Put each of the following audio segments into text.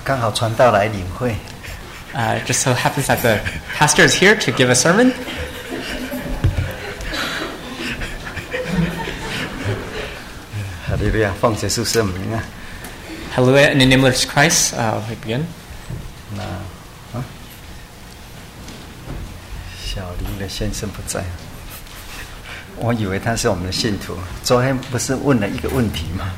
刚好传道来领会。 Just so happens that the pastor is here to give a sermon. 哈利路亚，奉耶稣圣名啊！ Hallelujah, in the name of Christ, we begin. 小林的先生不在，我以为他是我们的信徒。昨天不是问了一个问题吗？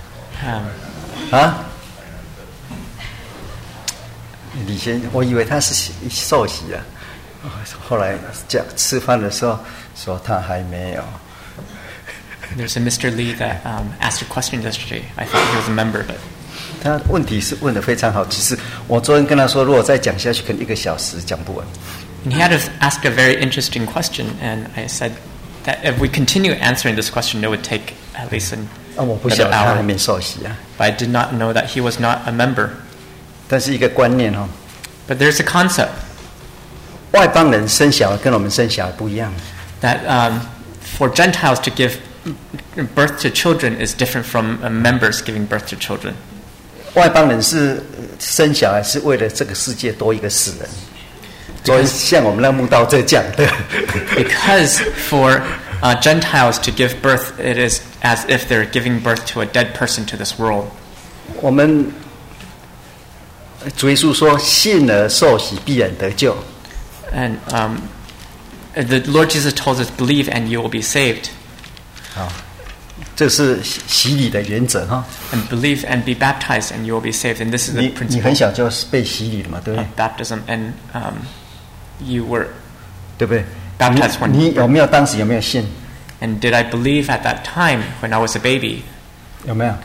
李先，我以为他是受洗了，后来讲吃饭的时候说他还没有。 There's a Mr. Lee that asked a question yesterday. I thought he was a member, but 他问题是问得非常好，只是我昨天跟他说，如果再讲下去，可能1个小时讲不完。 and he had asked a very interesting question, and I said that if we continue answering this question, it would take at least 我不晓 another 得他还 hour. 没受洗啊。 But I did not know that he was not a member. 但是一个观念哦， But there's a concept 外邦人生小孩跟我们生小孩不一样。 that for Gentiles to give birth to children is different from members giving birth to children. 外邦人是生小孩是为了这个世界多一个死人，所以像我们那慕道这讲的。 Because for Gentiles to give birth, it is as if they're giving birth to a dead person to this world. 我们主耶稣说：“信而受洗，必然得救。” And the Lord Jesus told us, "Believe and you will be saved." 好，这是洗礼的原则哈。 And believe and be baptized and you will be saved. And this is the 你 principle 很小就被洗礼了嘛，对不 of 对？ baptism. And you were 对不对？ baptized when 你有没有当时有没有信？ And did I believe at that time when I was a baby? 有没有？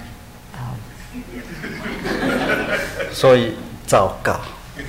所以糟糕，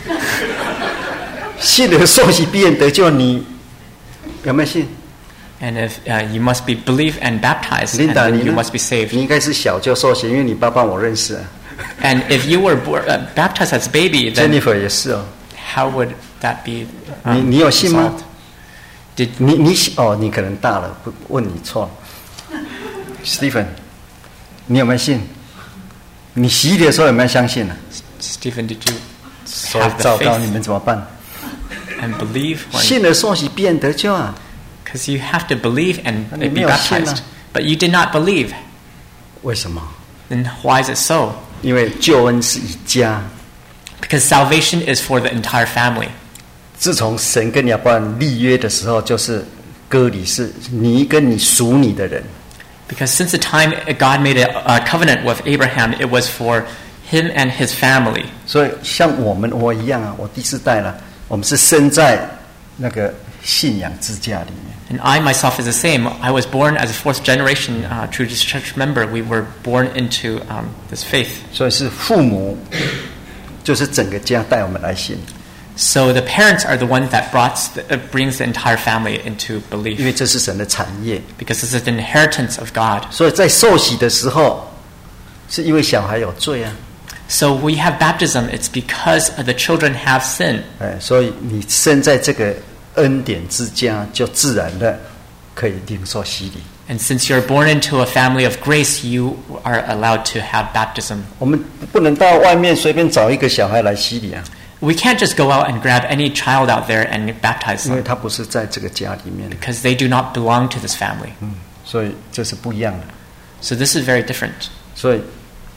信而受洗必然得救，你有没有信？ And if you must be believe and baptized, and Linda, then 你 you 呢？ must be saved. 你应该是小就受洗，因为你爸爸我认识啊。 And if you were baptized as a baby, then Jennifer 也是哦。 how would that be? 你有信吗？ Did 你可能大了，问你错了。Stephen， 你有没有信？你洗礼的时候有没有相信呢？ Stephen, did you 所以 have the 糟糕， faith 你们怎么办？ and believe? 信而受洗必然得救啊！ Because you have to believe and 你 be 没有信啊。 baptized, but you did not believe. 为什么？ Then why is it so? 因为救恩是一家。 Because salvation is for the entire family. 自从神跟亚伯兰立约的时候，就是割礼，是你跟你属你的人。 Because since the time God made a covenant with Abraham, it was for him and his family. 所以像我一样啊，我第4代了，我们是生在那个信仰之家里面。 And I myself is the same. I was born as a 4th generation true church member. We were born into this faith. 所以是父母，就是整个家带我们来信， So the parents are the one that brings the entire family into 因 belief. 为这是神的产业。 Because this is the inheritance of God. 所以在受洗的时候，是因为小孩有罪啊， So we have baptism. It's because the children have sin. 所以你生在这个恩典之家，就自然的可以领受洗礼。 And since you're born into a family of grace, you are allowed to have baptism. 我们不能到外面随便找一个小孩来洗礼啊， We can't just go out and grab any child out there and baptize 因为 them. 他不是在这个家里面， Because they do not belong to this family. 所以这是不一样的。 So this is very different. 所以，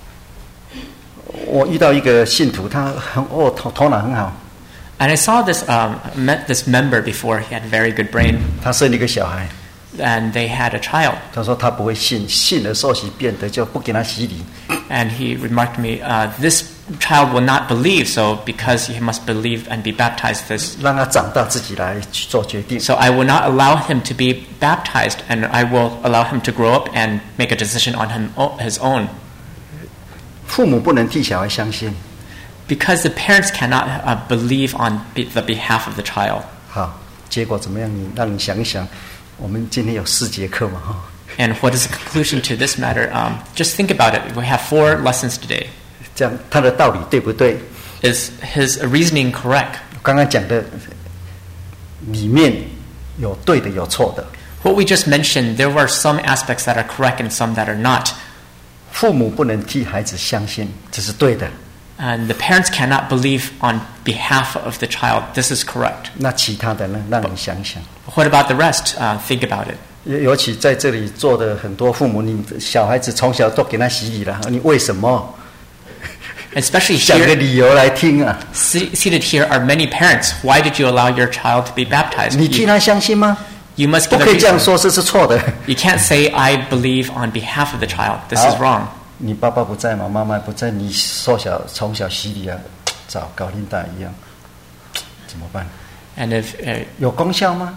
我遇到一个信徒，他头脑很好， And I saw met this member before. He had a very good brain. 他生了一个小孩， And they had a child. 他说他不会信而受洗变得就不给他洗礼。 And he remarked to me, this child will not believe, so because he must believe and be baptized, this. 让他长大自己来去做决定。 So I will not allow him to be baptized, and I will allow him to grow up and make a decision on his own. 父母不能替小孩相信。 Because the parents cannot believe on the behalf of the child. 好，结果怎么样？让你想一想，我们今天有4节课嘛，哈。 And what is the conclusion to this matter? Just think about it. We have 4 lessons today. 这样他的道理对不对？ Is his reasoning correct? 刚刚讲的里面有对的，有错的。 What we just mentioned, there were some aspects that are correct and some that are not. 父母不能替孩子相信，这是对的。 And the parents cannot believe on behalf of the child. This is correct. 那其他的呢？让你想想。 What about the rest? Think about it. 尤其在这里做的很多父母，你小孩子从小都给他洗礼了，你为什么？ Especially 想个 here, 理由来听啊！ seated here are many parents. Why did you allow your child to be baptized? 你替他相信吗？ You must 不 give 可 a 以这样 reason. 说，这是错的。 You can't say, I believe on behalf of the child. This is 好 wrong. 你爸爸不在嘛，妈妈不在，你从小洗礼啊，找搞林大一样，怎么办？ And if 有功效吗？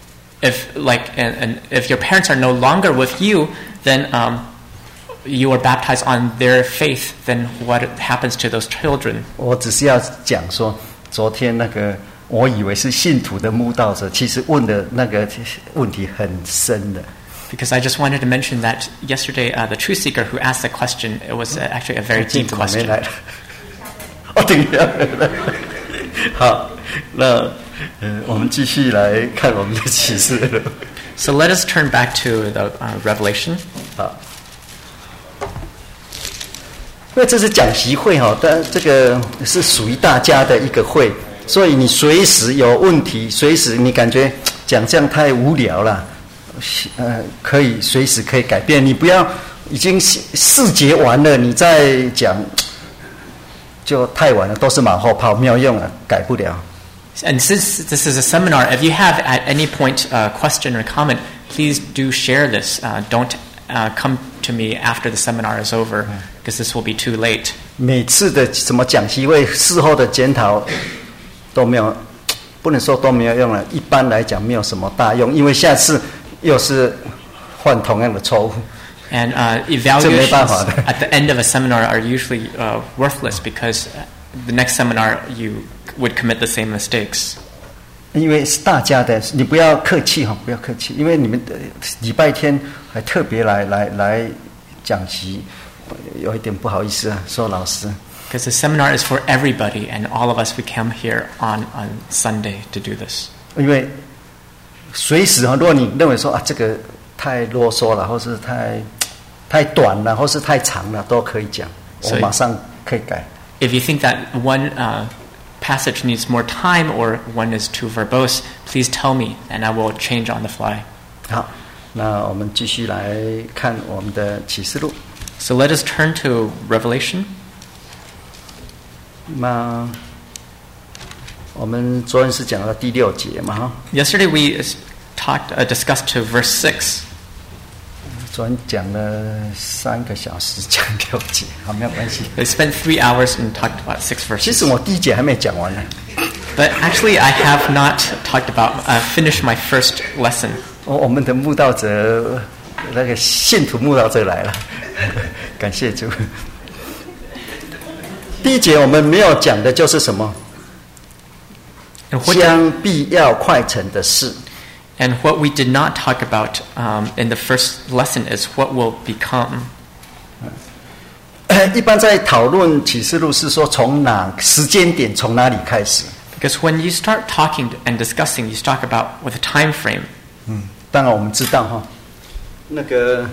if your parents are no longer with you, then you are baptized on their faith. Then what happens to those children? 我只是要讲说，昨天那个我以为是信徒的慕道者，其实问的那个问题很深的。 Because I just wanted to mention that yesterday, the truth seeker who asked the question, it was actually a very deep 怎么没 question. 来了？哦，等一下，好，那我们继续来看我们的启示录。 So let us turn back to the Revelation. 好，因为这是讲习会哈，但这个是属于大家的一个会，所以你随时有问题，随时你感觉讲这样太无聊了，可以随时可以改变，你不要已经4节完了，你再讲就太晚了，都是马后炮，没有用了，改不了。 And since this is a seminar, if you have at any point a question or comment, please do share this. Don't come to me after the seminar is over, because this will be too late. 每次的什么讲习会事后的检讨都没有，不能说都没有用了，一般来讲没有什么大用，因为下次又是犯同样的错误。 And evaluations at the end of a seminar are usually worthless because the next seminar you would commit the same mistakes. 因为是大家的，你不要客气哈，不要客气，因为你们礼拜天还特别来讲习，有一点不好意思啊，说老师。 Because the seminar is for everybody, and all of us we come here on Sunday to do this. 因为随时啊，如果你认为说啊这个太啰嗦了，或是太短了，或是太长了，都可以讲，我马上可以改。 If you think that one passage needs more time or one is too verbose, please tell me, and I will change on the fly. 好，那我们继续来看我们的启示录。 So let us turn to Revelation. 那我们昨天是讲到第6节嘛，哈。 Yesterday we discussed to verse 6. 昨天讲了3个小时，讲6节，好，没有关系。 We spent 3 hours and talked about 6 verses. 其实我第1节还没讲完呢。 But actually, I have not talked about finished my first lesson. 我们的慕道者，那个信徒慕道者来了，感谢主。第1节我们没有讲的就是什么？ And what, 将必要快成的事。 and what we did not talk about in the first lesson is what will become. 一般在讨论启示录是说从时间点从哪里开始？ Because when you start talking and discussing, you talk about with a time frame. 当然我们知道哈，那个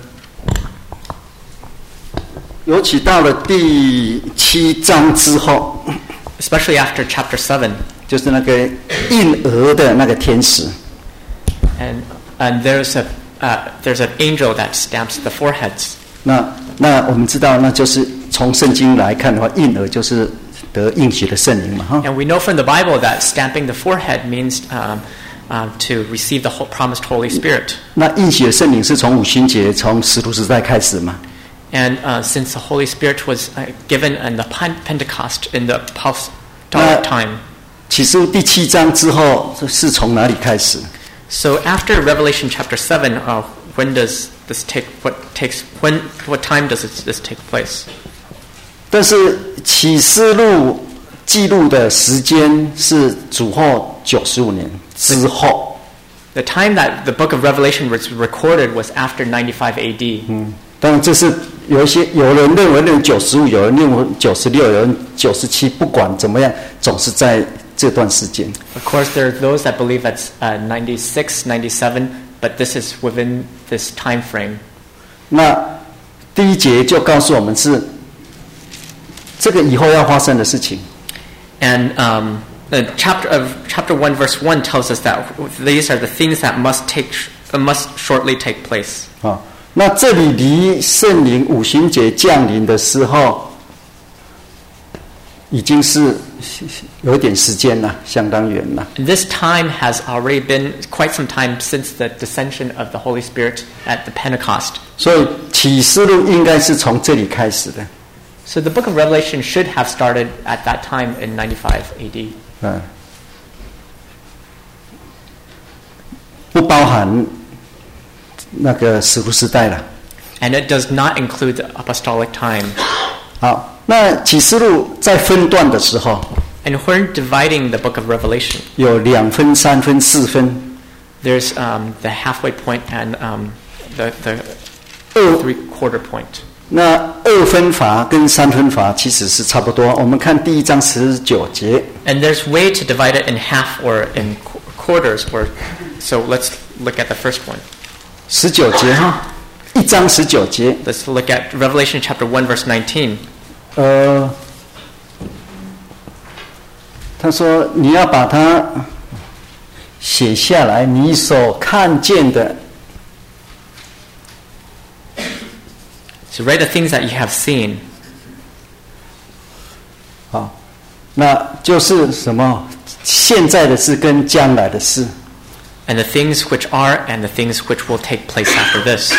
尤其到了第7章之后， Especially after chapter 7. 就是那个印额的那个天使。 And there's an angel that stamps the foreheads. 那我们知道，那就是从圣经来看的话，印额就是得应许的圣灵嘛，哈。 And we know from the Bible that stamping the forehead means to receive the promised Holy Spirit. 那应许的圣灵是从五旬节、从使徒时代开始嘛。 And since the Holy Spirit was given in the Pentecost in the apostolic time. 启示录第7章之后是从哪里开始？ So after Revelation chapter 7, when does this take? What time does this take place? 但是启示录记录的时间是主后95年之后。 The time that the book of Revelation was recorded was after 95 AD. 当然这是有人认为95，有人认为96，有人97，不管怎么样，总是在这段时间。 Of course, there are those that believe that's 96, 97, but this is within this time frame. 那第1节就告诉我们是这个以后要发生的事情。 And the chapter 1 verse 1 tells us that these are the things that must shortly take place. 那这里离圣灵五旬节降临的时候，已经是有点时间了，相当远了。 This time has already been quite some time since the descension of the Holy Spirit at the Pentecost. 所以启示录应该是从这里开始的。 So the book of Revelation should have started at that time in 95 AD. 不包含那个使徒时代了。 And it does not include the apostolic time. 好，那启示录在分段的时候， And when dividing the book of Revelation, 有2分、3分、4分。 there's the halfway point and the three-quarter point. 那2分法跟3分法其实是差不多。我们看第1章19节。 And there's way to divide it in half or in quarters. So let's look at the first one. 19节哈，1章19节。 Let's look at Revelation chapter 1 verse 19. 他说你要把它写下来，你所看见的。 So write the things that you have seen. 好，那就是什么？现在的事跟将来的事。 And the things which are and the things which will take place after this.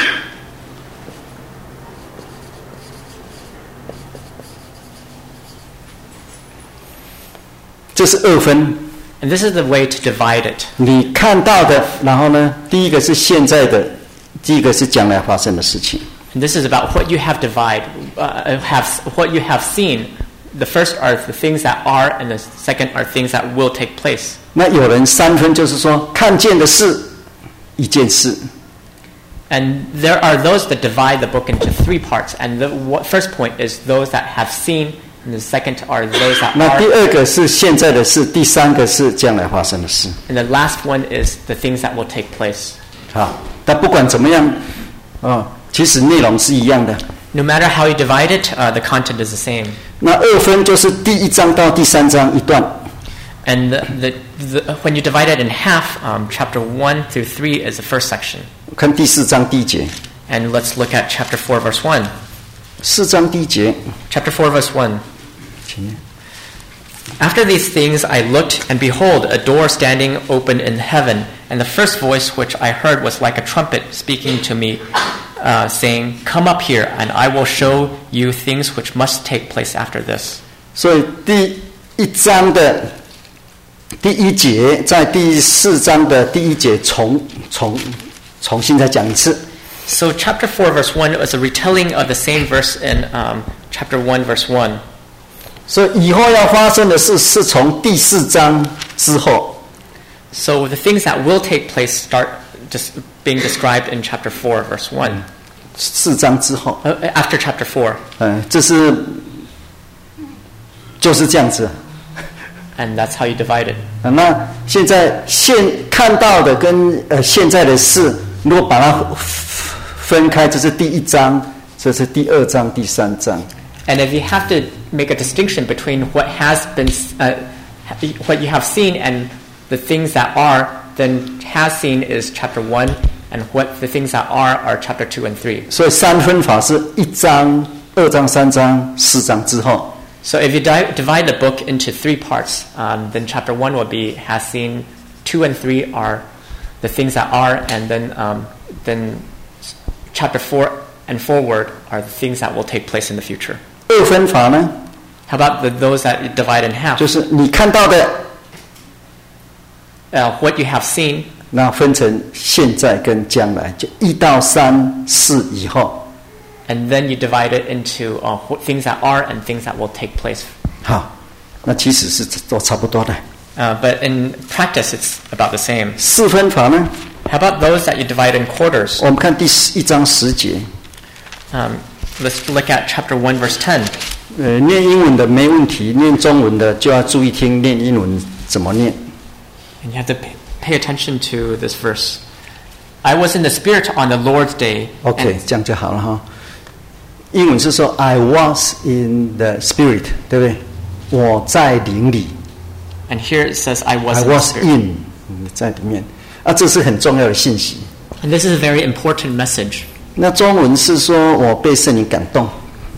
这是2分。 And this is the way to divide it. 你看到的，然后呢，第一个是现在的，第一个是将来发生的事情。 And this is about what you have what you have seen. The first are the things that are, and the second are things that will take place. 那有人3分，就是说看见的是一件事。 And there are those that divide the book into 3 parts. And the first point is those that have seen, and the second are those that 那 are. 第2个是现在的事，第3个是将来发生的事。 And the last one is the things that will take place. 好，但不管怎么样，其实内容是一样的。 No matter how you divide it, the content is the same. 那2分就是第1章到第3章一段。 And when you divide it in half, chapter 1 through 3 is the first section. 看第4章第1节。 And let's look at chapter 4, verse 1. 4章第1节。 Chapter 4, verse 1. After these things I looked, and behold, a door standing open in heaven. And the first voice which I heard was like a trumpet speaking to me, saying, Come up here, and I will show you things which must take place after this. 所以第1章的第1节，在第4章的第1节重新再讲一次。 So chapter 4, verse 1 was a retelling of the same verse in chapter 1, verse 1. 所以以后要发生的事是从第4章之后。 So the things that will take place start just being described in chapter 4, verse 1. 4章之后。 After chapter 4. 这是就是这样子。 And that's how you divide it. 那现在看到的跟现在的事，如果把它分开，这是第1章，这是第2章、第3章。 And if you have to make a distinction between what has been, what you have seen and the things that are, then has seen is chapter 1, and what the things that are chapter 2 and 3. 所以3分法是1章、2章、3章、4章之後。 So if you divide the book into 3 parts, then chapter 1 will be has seen, 2 and 3 are the things that are, and then chapter 4 and forward are the things that will take place in the future. 2分法呢？ How about those that you divide in half? 就是你看到的， what you have seen. 那分成现在跟将来，就1到3、4以后。 And then you divide it into things that are and things that will take place. 好，那其实是都差不多的。 But in practice, it's about the same. 4分法呢？ How about those that you divide in quarters? 我们看第1章10节。 Let's look at chapter 1, verse 10. 念英文的没问题，念中文的就要注意听念英文怎么念。 And you have to pay attention to this verse. I was in the Spirit on the Lord's day. OK， 这样就好了哈。 英文是说 I was in the spirit， 对不对？我在灵里。 And here it says I was I in the was Spirit. in 在里面啊，这是很重要的信息。 And this is a very important message. 那中文是说我被圣灵感动。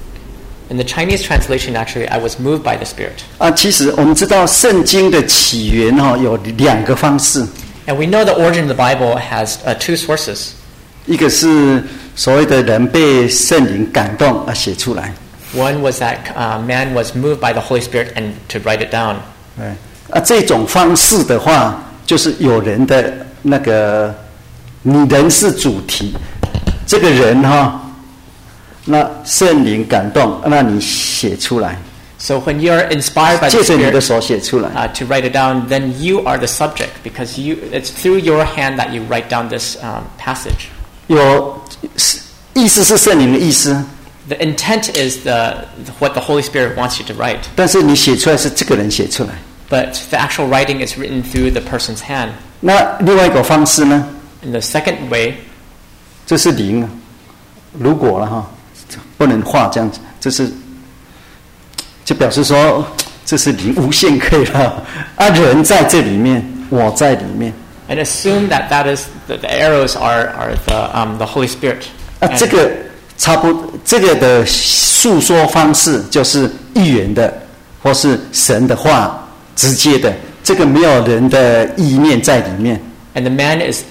In the Chinese translation, actually, I was moved by the Spirit. 啊，其实我们知道圣经的起源有两个方式。 And we know the origin of the Bible has two sources. 一个是所谓的人被圣灵感动写出来。 One was that man was moved by the Holy Spirit and to write it down. 这种方式的话，就是有人的那个，你人是主题，这个人那圣灵感动，那你写出来。 So when you are inspired by the 借着你的 Spirit 手写出来。 to write it down, then you are the subject because it's through your hand that you write down this passage. 有意思是圣灵的意思。 The intent is what the Holy Spirit wants you to write. 但是你写出来是这个人写出来。 But the actual writing is written through the person's hand. 那另外一个方式呢？ In the second way, 这是灵，如果了不能画这样子，这是就表示说这是灵无限可以了啊，人在这里面，我在里面。 And assume that is the arrows are the Holy Spirit. 啊，这个差不多，这个的诉说方式就是预言的，或是神的话。直接的，这个没有人的意念在里面。 And the man is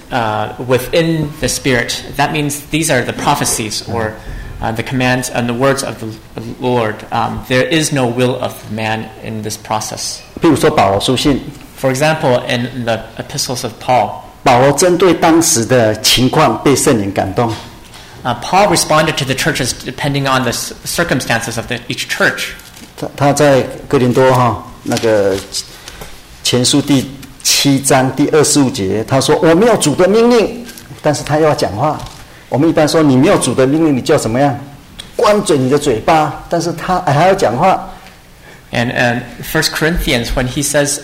within the Spirit. That means these are the prophecies or the commands and the words of the Lord. There is no will of man in this process. 譬如说保罗书信 For example, in the epistles of Paul, 保罗针对当时的情况被圣灵感动。 Paul responded to the churches depending on the circumstances of each church. 他在哥林多那个前书第7章第25节，他说我没有主的命令，但是他又要讲话。我们一般说你没有主的命令，你就要怎么样？关准你的嘴巴，但是他还要讲话。 And 1 Corinthians, when he says,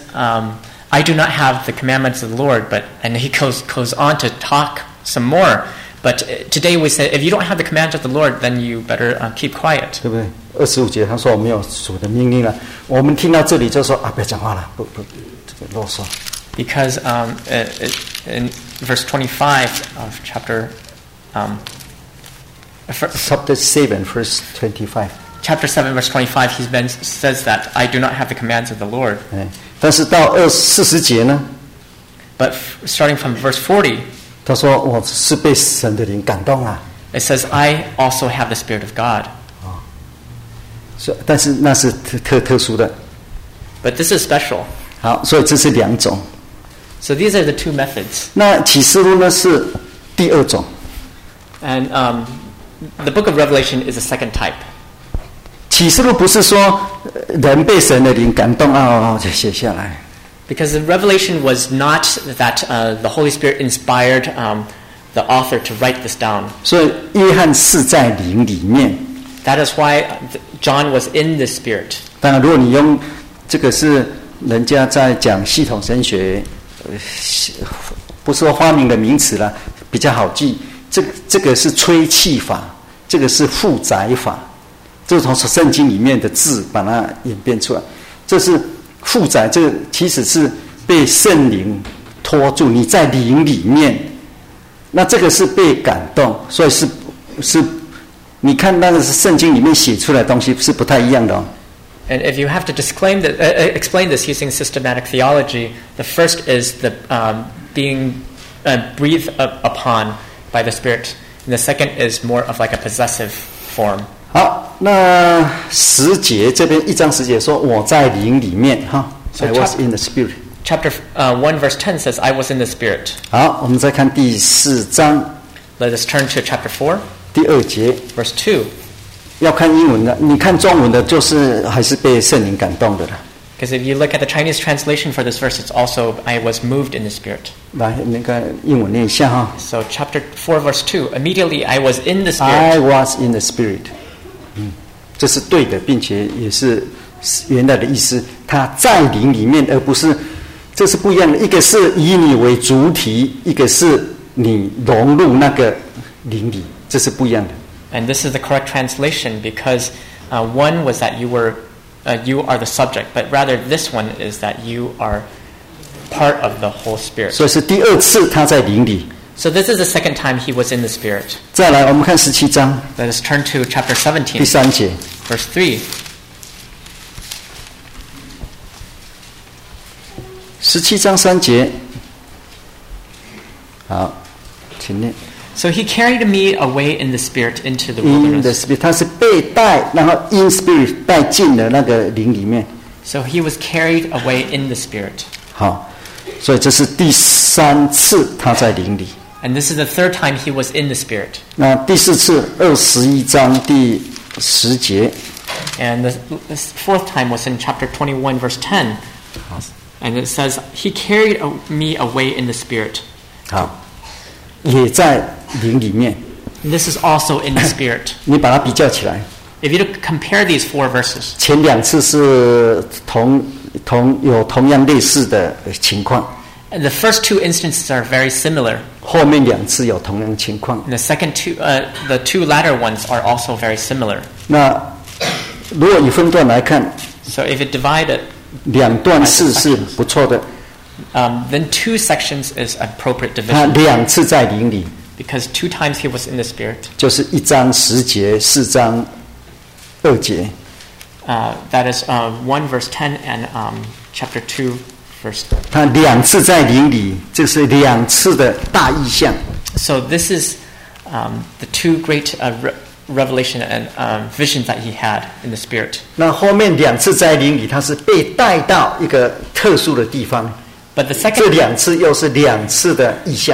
I do not have the commandments of the Lord, and he goes on to talk some more. But today we say, if you don't have the commandments of the Lord, then you better keep quiet. 对不对？25节他说我没有主的命令了，我们听到这里就说不要讲话了，不，这个啰嗦。 Because in verse 25 of chapter 7, verse 25. Chapter 7, verse 25, he says that I do not have the commands of the Lord. 但是到40节呢？ But starting from verse 40, 他说我是被神的灵感动啊。 it says I also have the Spirit of God. 但是那是特殊的。 But this is special. 好，所以这是两种。 So these are the two methods. 那启示录呢是第二种。 And the book of Revelation is a second type. 启示录不是说人被神的灵感动就写下来。 Because the revelation was not that the Holy Spirit inspired the author to write this down. 所以约翰是在灵里面。 That is why John was in the Spirit. 当然，如果你用这个是人家在讲系统神学，不是说发明的名词啦，比较好记。这个是吹气法，这个是负载法，这是从圣经里面的字把它演变出来。这是负载，这个其实是被圣灵拖住，你在灵里面，那这个是被感动，所以是你看那个是圣经里面写出来的东西是不太一样的哦。 And if you have to explain this using systematic theology, the first is the being breathed upon by the Spirit, and the second is more of like a possessive form. 好，那10节这边1章10节说我在灵里面I was in the Spirit. Chapter 1 verse 10 says I was in the Spirit. 好，我们再看第4章。 Let us turn to chapter 4. 第2节 verse 2. 要看英文的，你看中文的就是还是被圣灵感动的了。 Because if you look at the Chinese translation for this verse, it's also I was moved in the Spirit. 来，那个英文念一下 So chapter 4 verse 2. Immediately I was in the I Spirit. was in the Spirit. 这是对的，并且也是原来的意思。他在灵里面，而不是，这是不一样的。一个是以你为主体，一个是你融入那个灵里，这是不一样的。 And this is the correct translation because one was that you are the subject, but rather this one is that you are part of the whole Spirit. 所以是第二次他在灵里。 So this is the second time he was in the Spirit. 再来，我们看17章 Let us turn to chapter 第 17, 3节。 verse 3. 17章3节。好，请念。 So he carried me away in the Spirit into the In the wilderness. Spirit， 他是被带，然后 in Spirit 带进了那个灵里面。 So he was carried away in the Spirit. 好，所以这是第3次他在灵里。 And this is the third time he was in the Spirit. 那第4次21章第10节。 And the fourth time was in chapter 21, verse 10. And it says, he carried me away in the Spirit. 好，也在灵里面。 And this is also in the Spirit. 你把它比较起来， If you compare these four verses, 前2次是有同样类似的情况， and the first two instances are very similar. 后面2次有同样情况。 And the two latter ones are also very similar. 那如果以分段来看， So if you divide it, 2段式是不错的。 then two sections is appropriate 他 division. 2次在灵里， Because 2 times he was in the Spirit. 就是1章10节，4章2节。 That is 1 verse 10 and chapter 2 verse. 他2次在灵里，这是2次的大意象。 So this is the two great revelation and visions that he had in the Spirit. 那后面2次在灵里，他是被带到一个特殊的地方。 But the 这 second 2次又是2次的意象。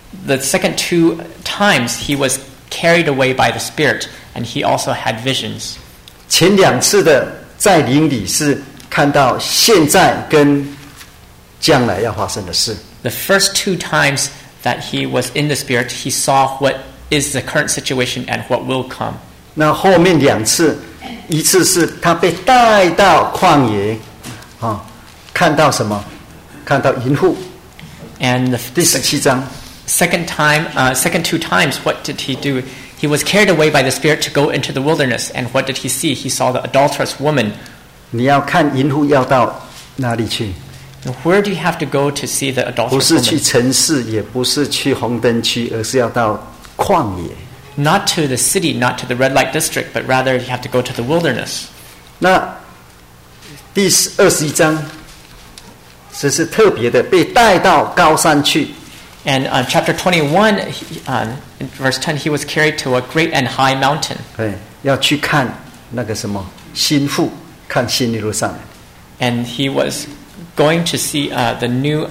2 times he was carried away by the Spirit, and he also had visions. 前2次的在灵里是看到现在跟将来要发生的事。 The first 2 times that he was in the Spirit, he saw what is the current situation and what will come. 那后面2次，一次是他被带到旷野，看到什么？看到淫妇。 And the 第17章， second 2 times, what did he do? He was carried away by the Spirit to go into the wilderness, and what did he see? He saw the adulterous woman. 你要看淫妇要到哪里去？ And where do you have to go to see the 不 adulterous 是去 woman? 城市，也不是去红灯区，而是要到旷野。 Not to the city, not to the red light district, but rather you have to go to the wilderness. 那第21章，这是特别的，被带到高山去。 And chapter 21, in verse 10, he was carried to a great and high mountain. 对，要去看那个什么新妇，看新耶路撒冷。 And he was going to see the new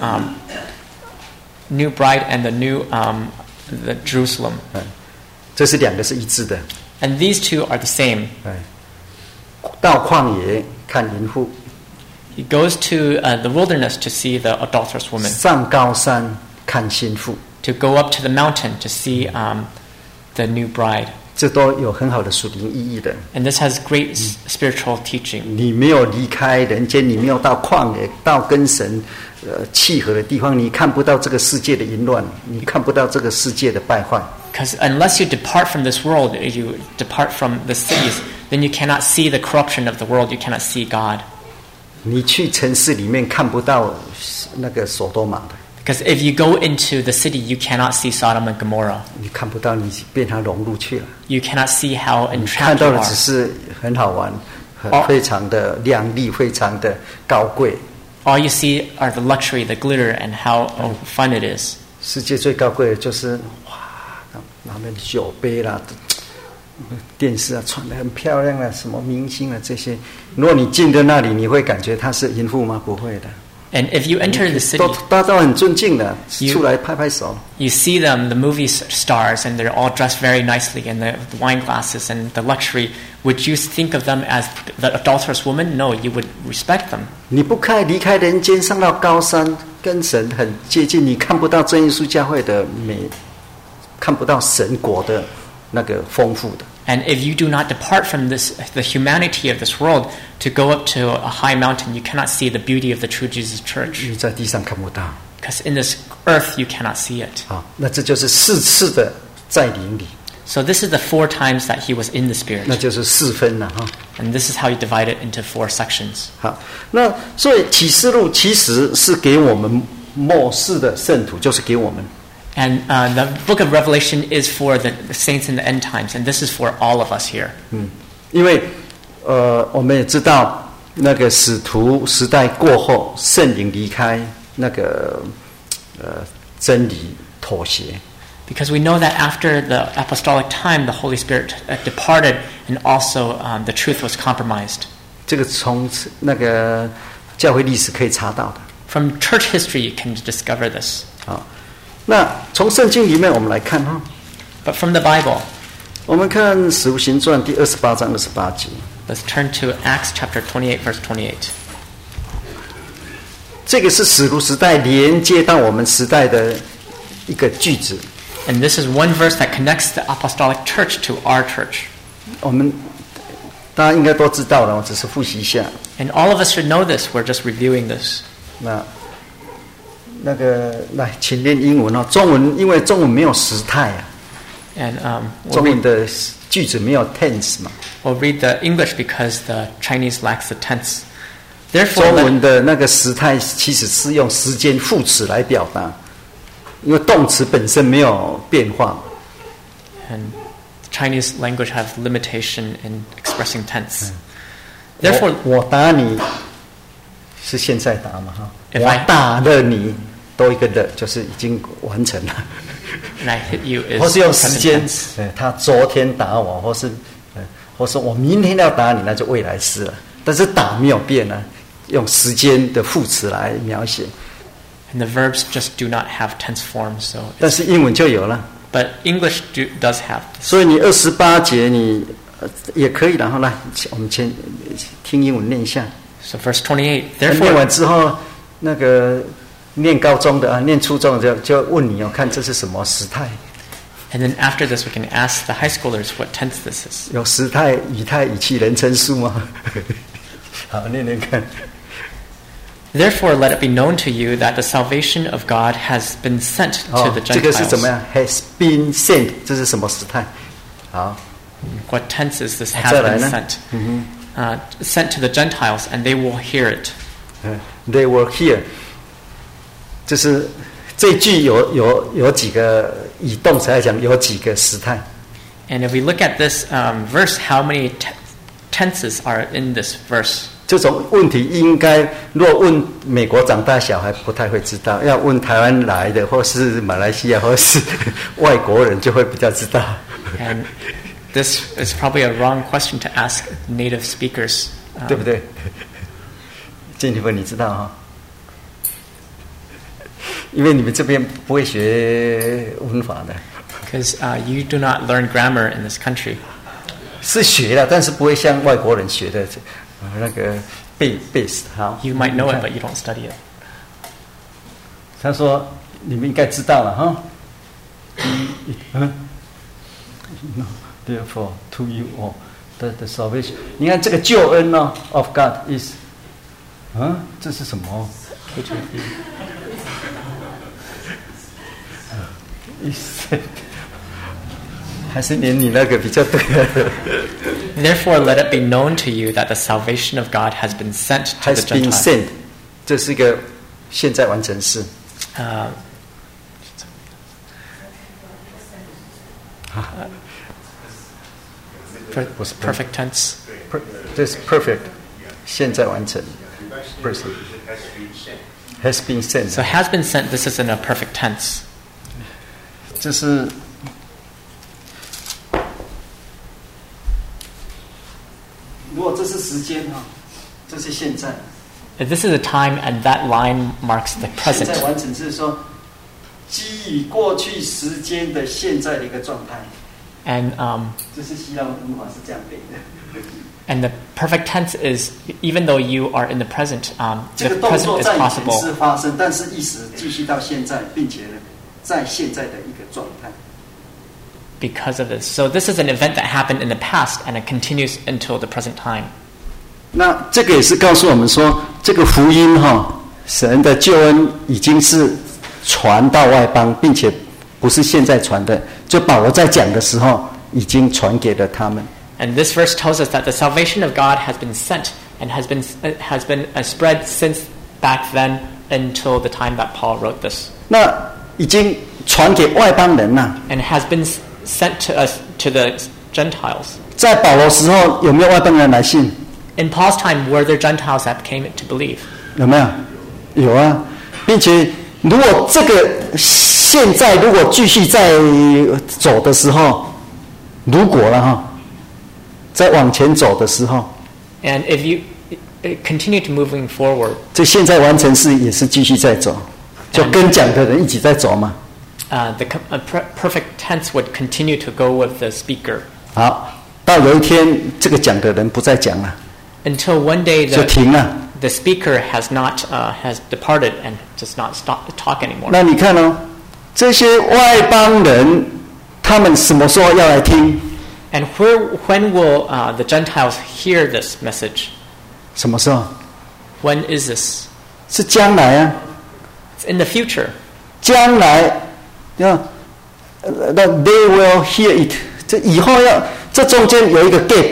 bride and the Jerusalem. 这是2个是一致的。 And these two are the same. 到旷野看淫妇， He goes to the wilderness to see the adulterous woman, 上高山看新妇， to go up to the mountain to see the new bride. 这都有很好的属灵意义的。 And this has great spiritual teaching. 你没有离开人间，你没有到旷野，到跟神契合的地方，你看不到这个世界的淫乱，你看不到这个世界的败坏。 Because unless you depart from this world, you depart from the cities, then you cannot see the corruption of the world, you cannot see God. 你去城市里面看不到那个索多玛的， Because if you go into the city, you cannot see Sodom and Gomorrah. 你看不到，你被它融入去了。 You cannot see how 看 entrapped 到 you 的 are. 只是很好玩， 哦非常的亮丽，非常的高贵。 All you see are the luxury, the glitter, and how fun it is. 世界最高贵的就是哇，那边的酒杯啦，电视啊，穿得很漂亮啊，什么明星啊这些。如果你进到那里，你会感觉她是淫妇吗？不会的。 And if you enter the city, 大家都很尊敬的，出来拍拍手。 you see them, the movie stars, and they're all dressed very nicely, and the wine glasses and the luxury. Would you think of them as the adulterous woman? No, you would respect them. 你不离开人间，上到高山，跟神很接近，你看不到真耶稣教会的美，看不到神国的那个丰富的。 And if you do not depart from the humanity of this world, to go up to a high mountain, you cannot see the beauty of the true Jesus Church. 你在地上看不到。 Because in this earth, you cannot see it. 好，那这就是4次的在灵里。 So this is the 4 times that he was in the Spirit. 那就是4分了哈。 And this is how he divided into 4 sections. 好，那所以启示录其实是给我们末世的圣徒，就是给我们。 And the book of Revelation is for the saints in the end times, and this is for all of us here. 因为我们也知道那个使徒时代过后，圣灵离开那个真理妥协。 Because we know that after the apostolic time, the Holy Spirit departed, and also the truth was compromised. 这个从那个教会历史可以查到的。 From church history, you can discover this. 好，那从圣经里面我们来看哈。 But from the Bible, 我们看《使徒行传》第28章28节。 Let's turn to Acts chapter 28, verse 28. 这个是使徒时代连接到我们时代的一个句子。 And this is one verse that connects the apostolic church to our church. 我们大家应该都知道了，我只是复习一下。 And all of us should know this. We're just reviewing this. 那个来，请念英文哦。中文因为中文没有时态啊。 And 中文的句子没有 tense 嘛。 We'll read the English because the Chinese lacks the tense. Therefore, 中文的那个时态其实是用时间副词来表达。因为动词本身没有变化。 And Chinese language has limitation in expressing tense. Therefore, 我打你是现在打嘛哈？ If 我 I 打了你，多一个的，就是已经完成了。 And I hit you is 或是用时 present 间 tense.， 他昨天打我，或是我明天要打你，那就未来式了。但是打没有变啊，用时間的副詞來描寫。 And the verbs just do not have tense form, so. 但是英文就有了。 But English does have this. 所以你28节你也可以，然后来我们先听英文念一下。 So verse 28. 念完之後，那個念高中的啊，念初中的就問你哦，看這是什麼時態。 And then after this, we can ask the high schoolers what tense this is. 有時態、語態、語氣、人稱數嗎？好，念念看。 Therefore, let it be known to you that the salvation of God has been sent to the Gentiles. 這個是怎麼樣 ？Has been sent， 這是什麼時態？好。 What tense is this? Has been sent. Sent to the Gentiles, and they will hear it. They will hear. 就是這句有幾個以動詞來講，有幾個時態。 And if we look at this verse, how many tenses are in this verse? 這種問題應該若問美國長大小孩不太會知道，要問台灣來的或是馬來西亞或是外國人就會比較知道。 And this is probably a wrong question to ask native speakers. 對不對？建廷芬你知道哈？因為你們這邊不會學文法的。 Because you do not learn grammar in this country. 是學了，但是不會像外國人學的。那個 base 好 You might know it, but you don't study it. 他說你們應該知道了哈。Therefore, to you all, the salvation. 你看這個救恩呢 of God is， 這是什麼 ？Is 還是連你那個比較對。 Therefore, let it be known to you that the salvation of God has been sent to the Has been Gentiles. sent， 這是一個現在完成式。 Perfect tense. 这是 perfect， 现在完成。Present has been sent。 So has been sent. This is in a perfect tense. 这是如果这是时间哈，这是现在。 If this is a time, and that line marks the 现 present. 在完成是说基于过去时间的现在的一个状态。 And 这是希腊文法是这样背的。 And the perfect tense is even though you are in the present, 这 the 个动 present 作 is 在以前 possible 是发生，但是意识继续到现在，并且呢，在现在的一个状态。 because of this. So this is an event that happened in the past, and it continues until the present time. 那这个也是告诉我们说，这个福音神的救恩已经是传到外邦，并且不是现在传的。就保罗在讲的时候， 已经传给了他们。 And this verse tells us that the salvation of God has been sent and has been spread since back then until the time that Paul wrote this. 那已经传给外邦人了。 And has been sent to us, to the Gentiles. 在保罗时候有没有外邦人来信？ In Paul's time, were there Gentiles that came to believe? 有没有？有啊，并且如果这个现在如果继续在走的时候，如果了哈，再往前走的时候， And if you continue to moving forward, 这现在完成式也是继续在走，就跟讲的人一起在走嘛。 the perfect tense would continue to go with the speaker 好，到有一天这个讲的人不再讲了， until one day 就停了。 the speaker has departed and does not talk anymore. 那你看哦，这些外邦人，他们什么时候要来听？ And when will the Gentiles hear this message? 什么时候？ When is this? 是将来啊， It's in the future. 将来要，that they will hear it。这以后要，这中间有一个 gap。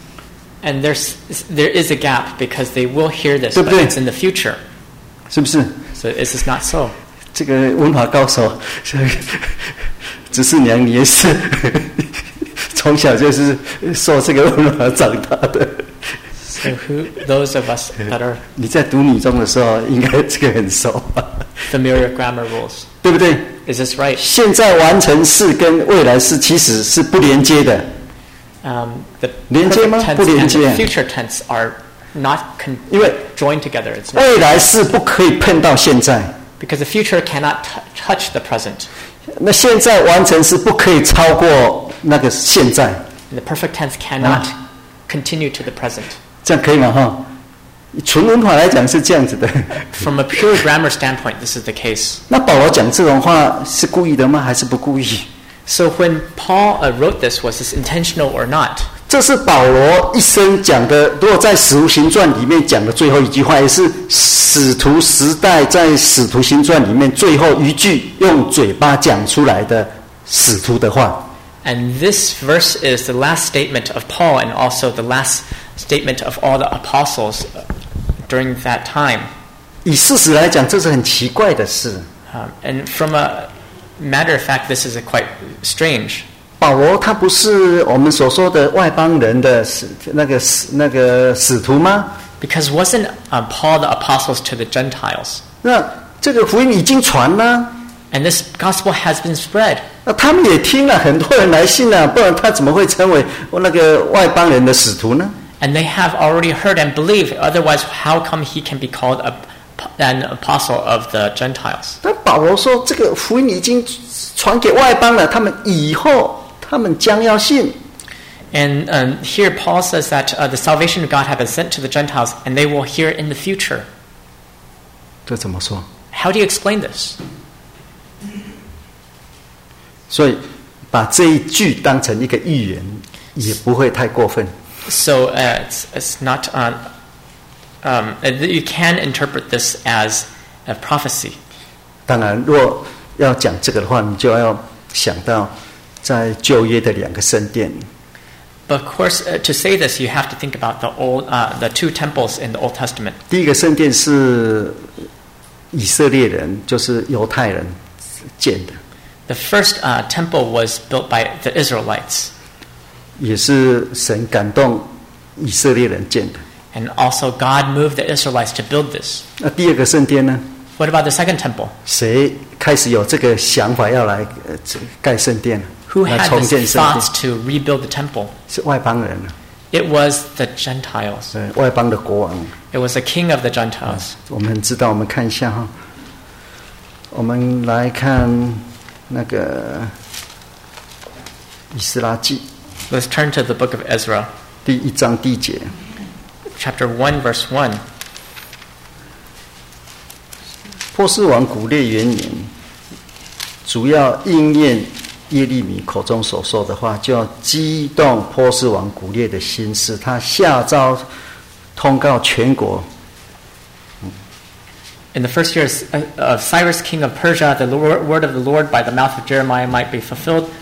And there is a gap because they will hear this, 对不 but 对？ it's in the future. 是不是？ So is this not so? 这个文化高手，只是娘你也是从小就是受这个文化长大的。 So those of us that are 你在读女中的时候，应该这个很熟吧？ familiar grammar rules, 对不对？ is this right? 现在完成式跟未来式其实是不连接的。 The 连接吗？ perfect 不 tense 连 and 接。 the future tense are not 因为 joined together. It's not, 未来式不可以碰到现在， because the future cannot touch the present. 那现在完成式不可以超过那个现在， And the perfect tense cannot continue to the present. 这样可以吗？哈，纯文法来讲是这样子的。 From a pure grammar standpoint, this is the case. 那保罗讲这种话是故意的吗？还是不故意？ So when Paul wrote this, was this intentional or not? 这是保罗一生讲的，如果在《使徒行传》里面讲的最后一句话，也是使徒时代在《使徒行传》里面最后一句用嘴巴讲出来的使徒的话。 And this verse is the last statement of Paul and also the last statement of all the apostles during that time. 以事实来讲，这是很奇怪的事。 And from a matter of fact, this is quite strange. 保罗他不是我们所说的外邦人的那个使徒吗？ Because wasn't Paul the apostles to the Gentiles? 那这个福音已经传了， And this gospel has been spread. 那他们也听了，很多人来信了，不然他怎么会成为那个外邦人的使徒呢？ And they have already heard and believed. Otherwise, how come he can be called an apostle of the Gentiles? 但保罗说，这个福音已经传给外邦了，他们以后他们将要信。 And here Paul says that the salvation of God has been sent to the Gentiles, and they will hear in the future. 这怎么说？ How do you explain this? 所以把这一句当成一个预言，也不会太过分。 So it's not. You can interpret this as a prophecy. 当然，若要讲这个的话，你就要想到在旧约的两个圣殿。 But of course, to say this, you have to think about the two temples in the Old Testament. 第一个圣殿是以色列人，就是犹太人建的， The first temple was built by the Israelites, 也是神感动以色列人建的。 and also God moved the Israelites to build this. 那第二个圣殿呢？ What about the second temple? 谁开始有这个想法要来盖圣殿？ Who 来 had 重 this 建圣殿？ thoughts to rebuild the temple? 是外邦人， It was the Gentiles. 外邦的国王。 It was the king of the Gentiles. 我们知道，我们看一下哈，我们来看那个以斯拉记 Let's turn to the book of Ezra, 第1章第1节。 chapter 1, verse 1. 波斯王古列元年，主要应验耶利米口中所说的话，就要激动波斯王古列的心思，他下诏通告全国。 In the first year of Cyrus, king of Persia, the word of the Lord by the mouth of Jeremiah might be fulfilled,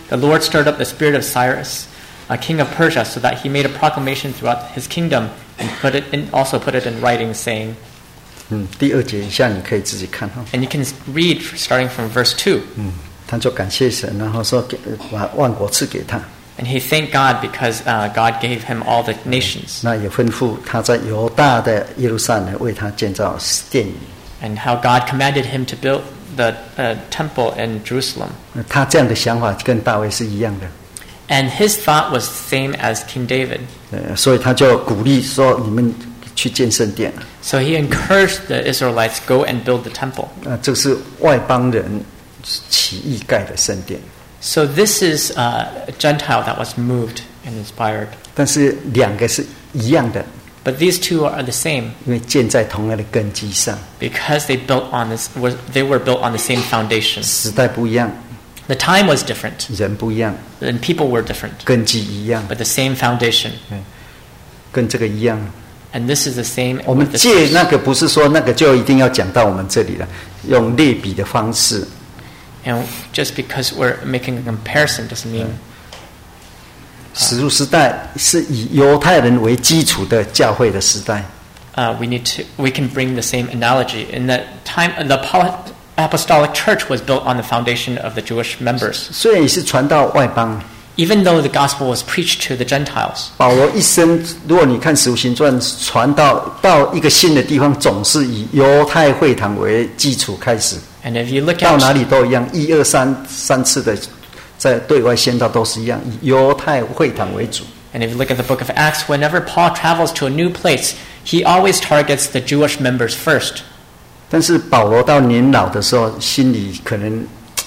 The Lord stirred up the spirit of Cyrus, king of Persia, so that he made a proclamation throughout his kingdom and also put it in writing, saying. 第2节以下你可以自己看哈。 And you can read starting from verse 2. 他就感谢神，然后说把万国赐给他。 And he thanked God because God gave him all the nations. 那也吩咐他在犹大的耶路撒冷为他建造殿宇。 And how God commanded him to build the temple in Jerusalem. 他这样的想法跟大卫是一样的。 And his thought was the same as King David. 所以他就鼓励说：“你们去建圣殿。” So he encouraged the Israelites go and build the temple. 这是外邦人起意盖的圣殿。 So this is a Gentile that was moved and inspired. 但是两个是一样的。 But these two are the same. 因为建在同样的根基上。 Because they were built on the same foundation. 时代不一样。 The time was different. 人不一样。 And people were different. 根基一样。 But the same foundation. 跟这个一样。 And this is the same. 我们借那个不是说那个就一定要讲到我们这里了，用类比的方式。 And just because we're making a comparison doesn't mean. 使徒时代是以犹太人为基础的教会的时代。 We can bring the same analogy. In that time, the apostolic church was built on the foundation of the Jewish members. 虽然也是传到外邦。 Even though the gospel was preached to the Gentiles. 保罗一生，如果你看使徒行传，传到一个新的地方，总是以犹太会堂为基础开始。 And if you look at 到哪里都一样，1、2、3次的在对外宣道都是一样，以犹太会堂为主。 And if you look at the book of Acts, whenever Paul travels to a new place, he always targets the Jewish members first. 但是保罗到年老的时候，心里可能。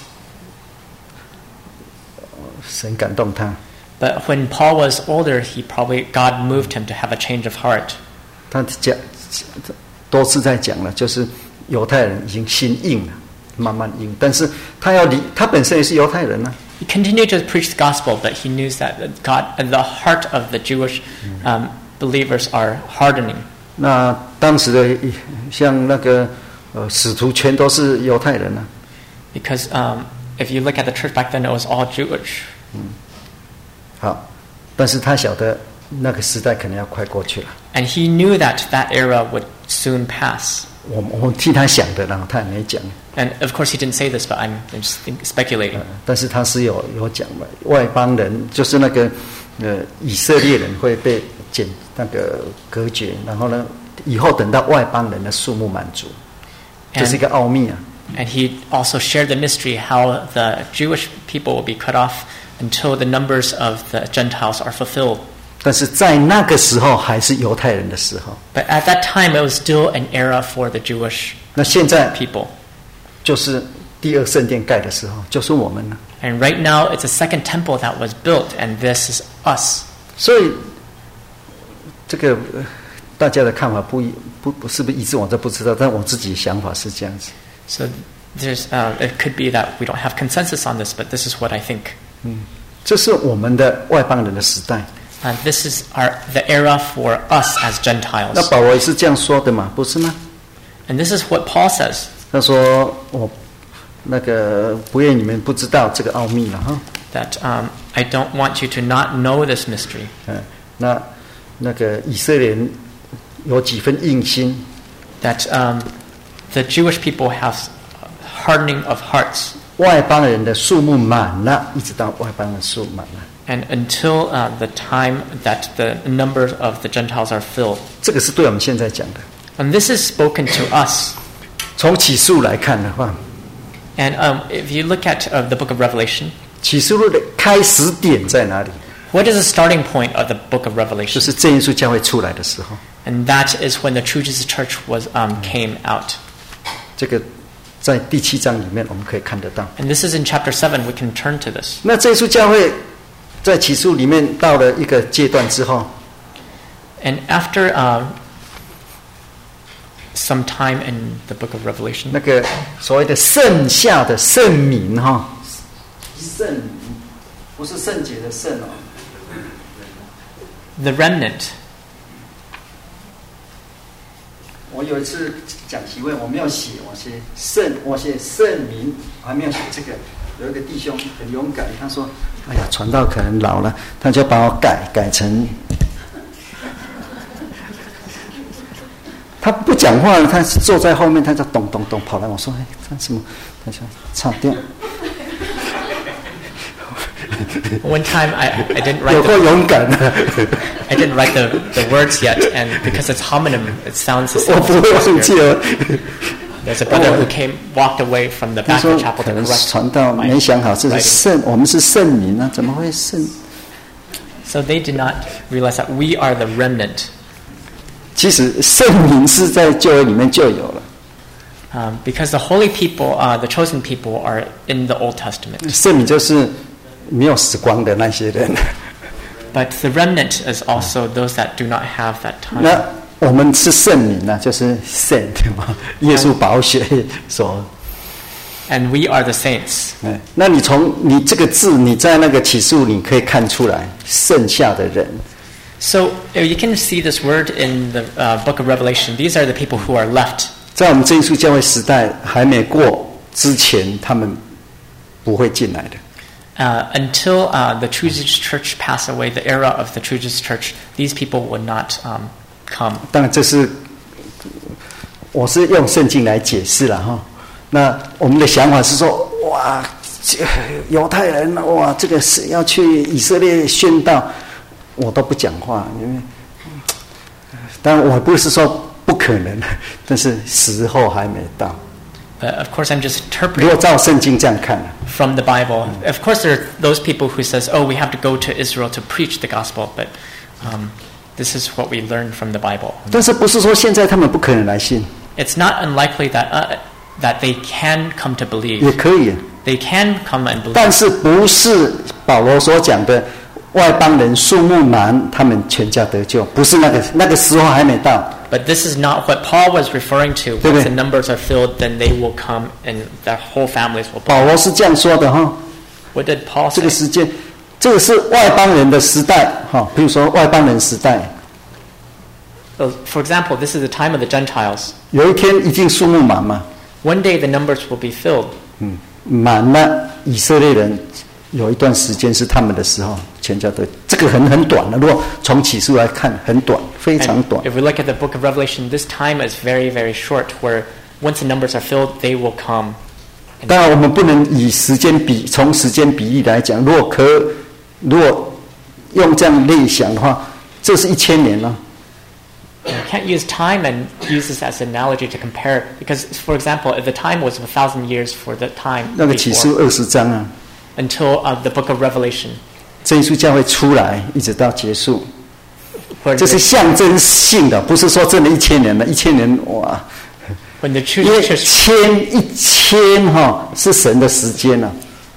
神感动他。 But when Paul was older, God moved him to have a change of heart. 他讲多次在讲了，就是犹太人已经心硬了，慢慢硬，但是他本身也是犹太人啊。 He continued to preach the gospel, but he knew that the heart of the Jewish believers are hardening. 那当时的像那个使徒全都是犹太人啊。 Because if you look at the church back then, it was all Jewish. 好，但是他晓得那个时代可能要快过去了。 And he knew that era would soon pass. 我替他想的，然后他也没讲。 And of course he didn't say this, but I'm just speculating. 但是他是有讲嘛，外邦人就是那个以色列人会被隔绝，然后呢，以后等到外邦人的数目满足，这是一个奥秘啊。 And he also shared the mystery how the Jewish people will be cut off until the numbers of the Gentiles are fulfilled. 但是在那个时候还是犹太人的时候。 But at that time, it was still an era for the Jewish 那现在 people. 就是第二圣殿盖的时候，就是我们了。 And right now, it's a second temple that was built, and this is us. 所以这个大家的看法不是不是一致，我都不知道，但我自己的想法是这样子。 So it could be that we don't have consensus on this, but this is what I think. 这是我们的外邦人的时代。 And this is the era for us as Gentiles. 那保罗也是这样说的嘛，不是吗？ And this is what Paul says. 他说我那个不愿你们不知道这个奥秘了哈。 That I don't want you to not know this mystery. 那个以色列人有几分硬心。 That the Jewish people have hardening of hearts. 外邦人的数目满了，一直到外邦人数满了。 And until the time that the numbers of the Gentiles are filled. 这个是对我们现在讲的。 And this is spoken to us. 从启示录来看的话。 And if you look at the book of Revelation. 启示录的开始点在哪里？ What is the starting point of the book of Revelation? 就是真耶稣教会出来的时候。 And that is when the True Jesus Church came out. 这个在第7章里面我们可以看得到。 And this is in chapter 7. We can turn to this. 那真耶稣教会在启示录里面到了一个阶段之后。 And after some time in the book of Revelation. 那个所谓的剩下的圣民哈，圣民不是圣洁的圣哦。 The remnant. 我有一次讲习会，我没有写，我写圣民，我还没有写这个。 有一个弟兄很勇敢，他说：“哎呀，传道可能老了，他就把我改成。”他不讲话，他坐在后面，他就咚咚咚跑来。我说：“哎，干什么？”他说：“唱调。” One time I didn't write 有够勇敢的。 I didn't write the words yet, and because it's homonym, it sounds the same. 我不会忘记了。 There's a brother who walked away from the 他 back 说 of the chapel 可 to 能 correct 传道没想好，这是 writing. 圣，我们是圣民啊，怎么会圣？ So they did not realize that we are the remnant. 其实圣民是在旧约里面就有了。 Because the holy people, the chosen people, are in the Old Testament. 圣民就是没有死光的那些人。 But the remnant is also those that do not have that time. 那我们是圣民啊，就是 saint 嘛，耶稣宝血所。 And we are the saints. 那你从你这个字，你在那个启示录你可以看出来，剩下的人。 So you can see this word in the book of Revelation. These are the people who are left. 在我们真耶稣教会时代还没过之前，他们不会进来的。 Until the True Jesus Church pass away, the era of the True Jesus Church, these people would not come. 当然，这是我是用圣经来解释了哈。那我们的想法是说，哇，犹太人哇，这个是要去以色列宣道，我都不讲话，因为当然我不是说不可能，但是时候还没到。 Of course, I'm just 如果 interpreting 照圣经这样看 from the Bible. Of course, there are those people who says, "Oh, we have to go to Israel to preach the gospel," but this is what we learn from the Bible. 但是不是说现在他们不可能来信， It's not unlikely that they can come to 也 believe. 可以， They can come and believe. 但是不是保罗所讲的外邦人数目满，他们全家得救，不是那个时候还没到。 But this is not what Paul was referring to. 对不对？ Once the numbers are filled, then they will come and their whole families will 保 believe. 罗是这样说的哈， What did Paul 这个 say? 时间，这个是外邦人的时代哈，比如说外邦人时代， For example, this is the time of the Gentiles. 有一天一定数目满嘛， One day the numbers will be filled. 满了以色列人有一段时间是他们的时候，全家都这个很短的，如果从起诉来看很短，非常 And 短。 if we look at the book of Revelation, this time is very, very short, where once the numbers are filled, they will come. 当然我们不能以从时间比例来讲，如果用这样类想的话，这是1000年了。 You can't use time and use this as an analogy to compare, because, for example, if the time was 1,000 years for the time 那个启示 before, 20章啊， until the book of Revelation, 真耶稣教会出来一直到结束， where 这是 the, 象征性的，不是说真的1000年了，1000年哇， when the true 因为 church, 一千哈是神的时间了、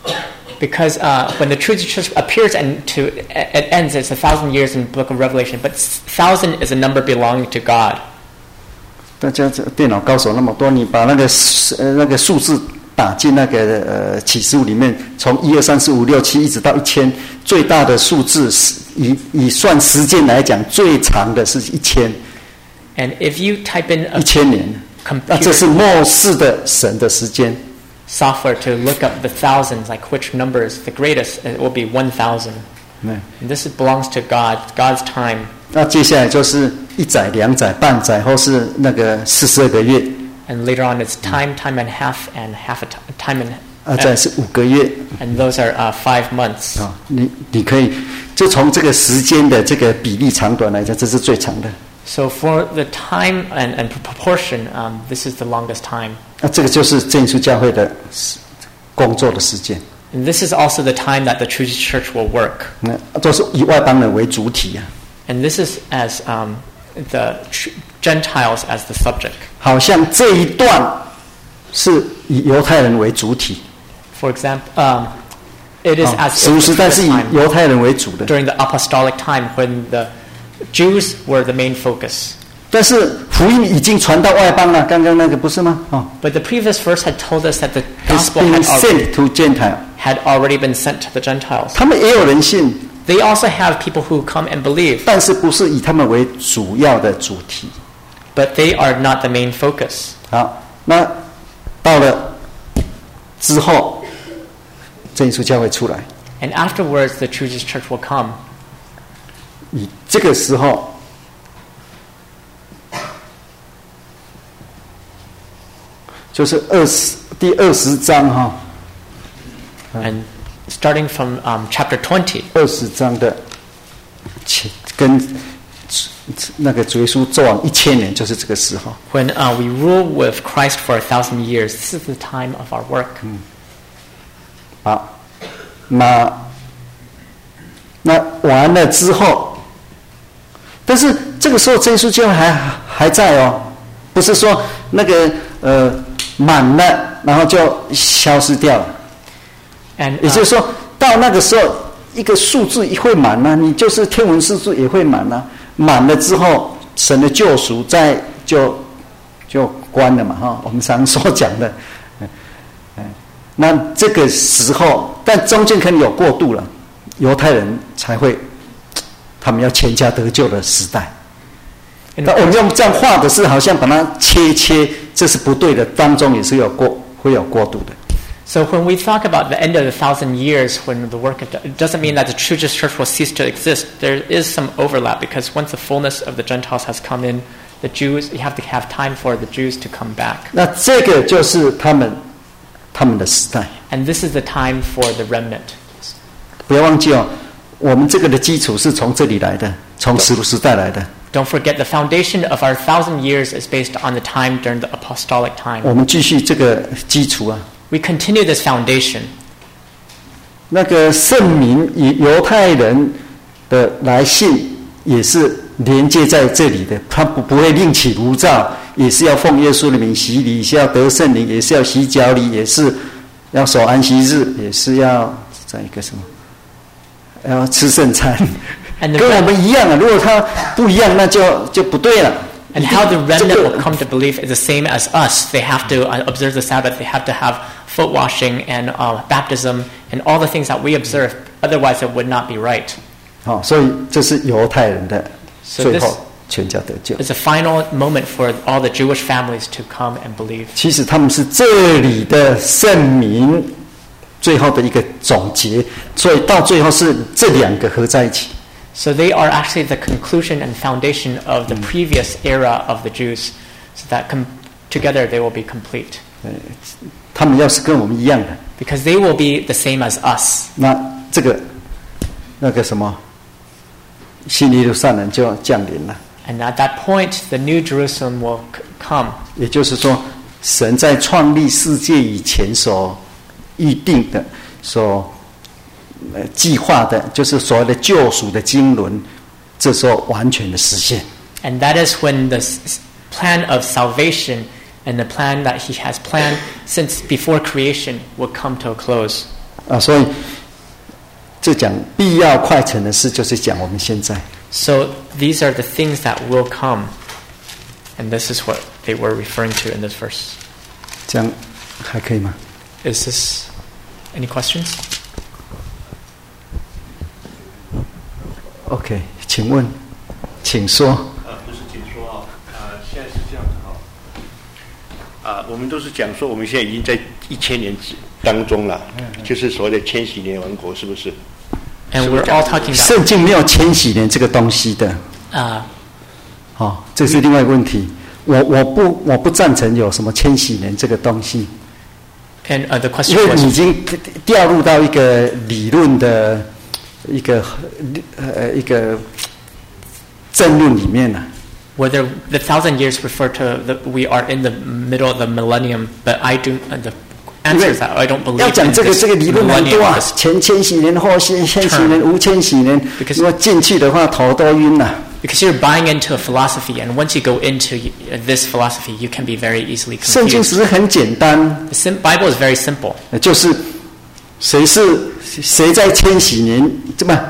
because when the true church appears and it ends, it's 1,000 years in the book of Revelation, but 1,000 is a number belonging to God. 大家这电脑高手那么多，你把那个数字打进那个启示录里面，从1、2、3、4、5、6、7一直到1000，最大的数字是以算时间来讲，最长的是1000， And if you type in a 1000年，那这是末世的神的时间。 software to look up the thousands, like which number is the greatest, it will be 1,000. And this belongs to God, God's time. 那接下来就是1载、2载、半载，或是那个42个月， And later on, it's time and half a time and 再是5个月。 and those are 5 months. 啊，你可以就从这个时间的这个比例长短来讲，这是最长的。 So for the time and proportion, this is the longest time. 那这个就是真耶稣教会的工作的时间。 And this is also the time that the true church will work. 那都是以外邦人为主体啊， And this is as the Gentiles as the subject. 好像这一段是以犹太人为主体。 For example, it is as 使徒时代是以 time 犹太人为主的， during the apostolic time when the Jews were the main focus. 但是福音已经传到外邦了。刚刚那个不是吗？哦 But the previous verse had told us that the ，It's gospel been sent to Gentile， had already been sent to the Gentiles. 他们也有人信， They also have people who come and believe, 但是不是以他们为主要的主题。 but they are not the main focus. 好，那到了之后， 真耶稣教会出来。 And afterwards, the true Jesus Church will come. 以这个时候，就是第20章哈。 And starting from chapter 20, 20章的跟那个主耶稣做完1000年，就是这个时候。 when we rule with Christ for 1,000 years, this is the time of our work. 好，那完了之后，但是这个时候真耶稣教会还在哦，不是说那个满了，然后就消失掉了。 And 也就是说，到那个时候，一个数字也会满了，你就是天文数字也会满了。满了之后，神的救赎就关了嘛，哈，我们常所讲的，那这个时候，但中间可能有过渡了，犹太人才会，他们要全家得救的时代。那我们用这样画的是好像把它切，这是不对的，当中也是会有过渡的。 so when we talk about the end of the 1,000 years, when the work of it doesn't mean that the true Jesus Church will cease to exist. There is some overlap because once the fullness of the Gentiles has come in, the Jews, you have to have time for the Jews to come back. 那这个就是他们的时代。 And this is the time for the remnant. 不要忘记哦，我们这个的基础是从这里来的，从使徒时代来的。 Don't forget the foundation of our 1,000 years is based on the time during the apostolic time. 我们继续这个基础啊。 We continue this foundation. 那个圣民以犹太人的来信也是连接在这里的，他不会另起炉灶，也是要奉耶稣的名洗礼，也是要得圣灵，也是要洗脚礼，也是要守安息日，也是要在一个什么，要吃圣餐，跟我们一样啊。如果他不一样，那就不对了。 And how the remnant will come to believe is the same as us. They have to observe the Sabbath. They have to have foot washing and baptism and all the things that we observe. Otherwise, it would not be right. 好，所以这是犹太人的 So 最 this 后全家得救。 is a final moment for all the Jewish families to come and believe. 其实他们是这里的圣民最后的一个总结，所以到最后是这两个合在一起。 So they are actually the conclusion and foundation of the previous era of the Jews, so that together they will be complete. 他们要是跟我们一样的， Because they will be the same as us. 那这个那个什么新耶路撒冷就降临了。 And at that point, the new Jerusalem will come. 也就是说，神在创立世界以前所预定的、计划的，就是所谓的救赎的经纶，这时候完全的实现。 And that is when the plan of salvation and the plan that he has planned since before creation will come to a close. 所以这讲必要快成的事，就是讲我们现在。 So these are the things that will come. And this is what they were referring to in this verse. 这样还可以吗？ Is this any questions? OK， 请问，请说。 不是，请说啊。现在是这样的哈。我们都是讲说，我们现在已经在1000年当中了，就是所谓的千禧年王国，是不是？ And we're all talking about 圣经没有千禧年这个东西的。这是另外一个问题。我不赞成有什么千禧年这个东西。 And the 因 question 为你已 was 经掉入到一个理论的一个争论里面了。 whether the 1,000 years refer to we are in the middle of the millennium, but I do the answer is that I don't believe 要讲 in 这个 this 理论很多 millennium. 啊，前千禧年、后千禧年、无千禧年，如果进去的话头都晕了。 Because you're buying into a philosophy, and once you go into this philosophy, you can be very easily 圣经 confused. 只是很简单， The Bible is very simple. 就是谁在千禧年这么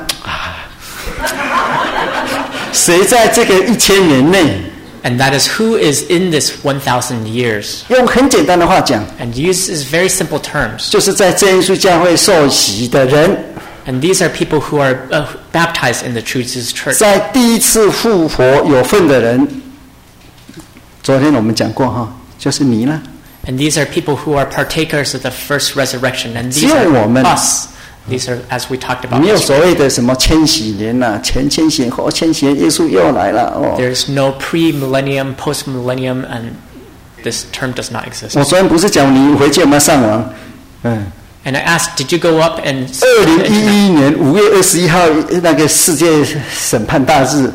谁在这个1000年内， And that is who is in this 1,000 years. 用很简单的话讲， And use is very simple terms. 就是在真耶稣教会受洗的人， And these are people who are baptized in the true Jesus Church. 在第一次复活有份的人。昨天我们讲过哈，就是你啦。 And these are people who are partakers of the first resurrection. And these 只有我们 are us. These are, as we talked about 没有 yesterday. 所谓的什么千禧年呐、前千禧年、后千禧年，耶稣又来了哦。 There's no pre-millennium, post-millennium, and this term does not exist. 我昨天不是讲你回去有没有上网？嗯， And I asked, did you go up and... 2011年5月21号那个世界审判大日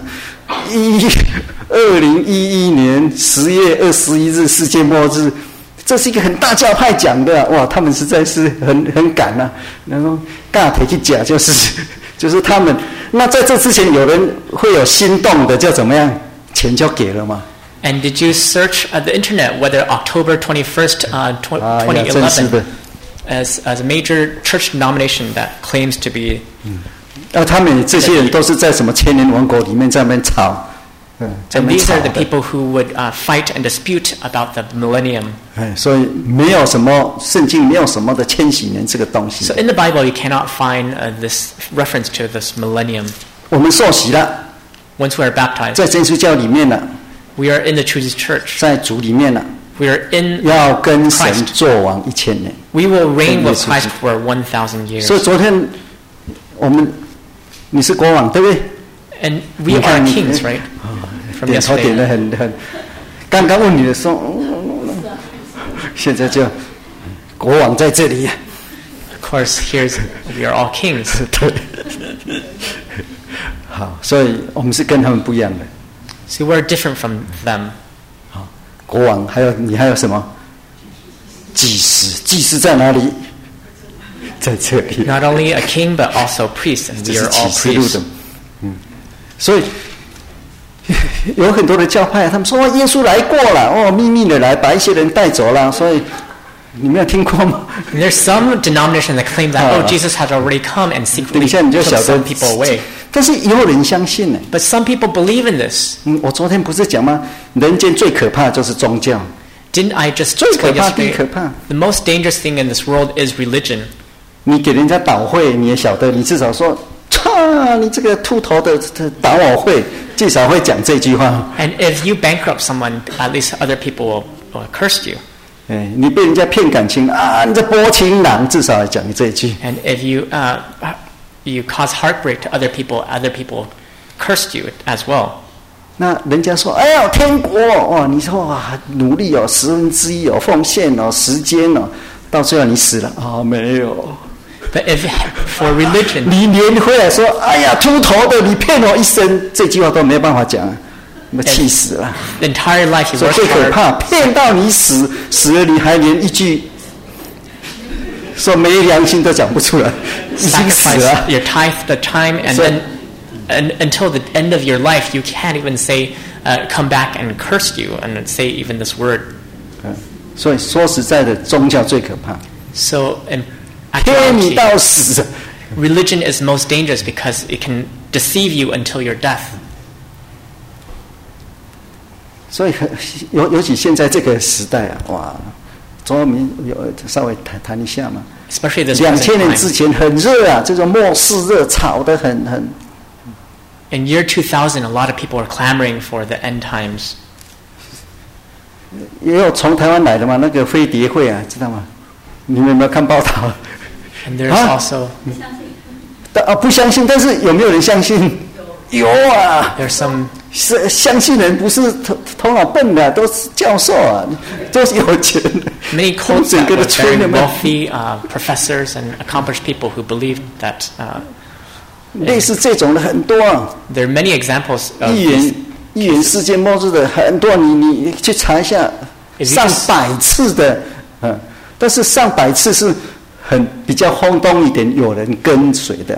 ，2011年10月21日世界末日。这是一个很大教派讲的、哇，他们实在是很敢啊！然后大腿去讲，就是他们。那在这之前，有人会有心动的，就怎么样？钱就给了嘛。 And did you search at the internet whether October 21st, 真是的。 2011, as a major church denomination that claims to be... 他们这些人都是在什么千年王国里面在那边吵。 And these are the people who would fight and dispute about the millennium. 所以没有什么圣经没有什么的千禧年这个东西。 So in the Bible, you cannot find this reference to this millennium. 我们受洗了， Once we are baptized, 在真耶稣教里面了， we are in the Chooses Church. 在主里面了， We are in 要跟神 Christ. 作王1000年。 We will reign with 跟耶稣 Christ for 1,000 years. 所以昨天你是国王对不对？ And we 你看 are kings, right? From 点头点 yesterday. 得很。刚刚问你的时候，现在就国王在这里。 Of course, we are all kings. 对，好，所以我们是跟他们不一样的。 So we're different from them. 国王你还有什么？祭司，祭司在哪里？在这里。 Not only a king, but also priests, and 这 we 是 are 启 all 示录 priests. 的。所以有很多的教派，他们说耶稣来过了，秘密的来把一些人带走了，所以你没有听过吗？ And there's some denomination that claim that, Jesus has already come and 等 secretly 一下你就 took 晓得 some people away. 但是也有人相信呢。 But some people believe in this. 我昨天不是讲吗？人间最可怕的就是宗教， Didn't I just 最可 explain 怕，最 yesterday? 可怕。 The most dangerous thing in this world is religion. 你给人家倒会，你也晓得，你至少说，你这个秃头的倒我会，至少会讲这句话。 And if you bankrupt someone, at least other people will curse you. 你被人家骗感情啊，你这薄情郎，至少要讲这一句。 And if you cause heartbreak to other people cursed you as well. 那人家说，哎呀，天国哇，你说哇，努力哦1/10哦，奉献哦，时间哦，到最后你死了啊，没有。 But if for religion, 你连回来说，哎呀，秃头的，你骗我一生，这句话都没有办法讲，那气死了。 the entire life you 所以 work 最可 hard, 怕，骗到你死了你还连一句说没良心都讲不出来，已经死 sacrifice 了。 your tithe, the time, and So- then until the end of your life, you can't even say, come back and curse you and say even this word. 所以说实在的，宗教最可怕， So in 骗你 actuality, 到死。 religion is most dangerous because it can deceive you until your death. 所以尤其现在这个时代啊，哇，中文民有稍微谈一下嘛。 Especially this 2000 present 年之 time. 前很热啊，这种末世热炒得很。 In year 2000, a lot of people are clamoring for the end times. 也有从台湾来的嘛，那个飞碟会啊，知道吗？你们有没有看报道？ And there's Huh? also 不相信，但是有没有人相信？有啊， there's some 是相信人不是头脑笨的，都是教授啊，都是有钱的。 many cults 整 that 个的 were 村 very 有没有 wealthy professors and accomplished people who believed that 类似这种的很多啊， there are many examples of 预言世界末日的很多，你去查一下， If you 上 just- 百次的，但是上百次是比较轰动一点，有人跟随的，